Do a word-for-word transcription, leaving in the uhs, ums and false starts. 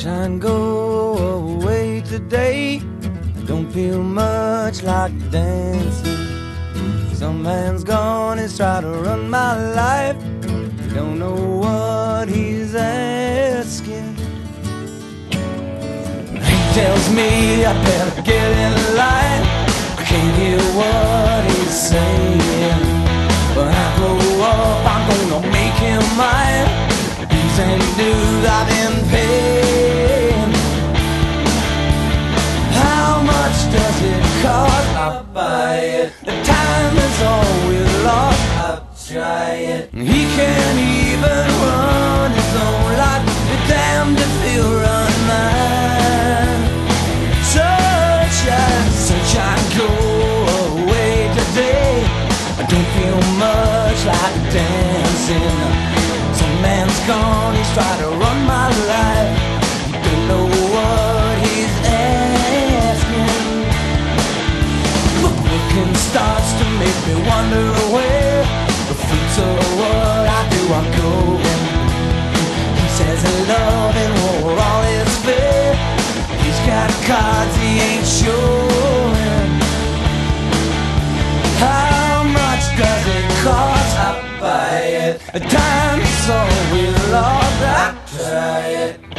Sunshine, go away today. Don't feel much like dancing. Some man's gone, he's tried to run my life. Don't know what he's asking. He tells me I better get in line. I can't hear what he's saying. When I grow up, I'm gonna make him mine. These ain't dues I've been paying. How much does it cost? I'll buy it. The time is all we lost. I'll try it. He can't even run his own life. Be damned if he'll run mine. Sunshine, sunshine, go away today. I don't feel much like dancing. Some man's gone, he's tried to run my life. You don't know what he's asking. Look, looking starts to make me wonder where the fruits of what I do are going. He says loving war all is fair. He's got cards he ain't showing. How much does it cost? I buy it. Time's all we lost. I try it.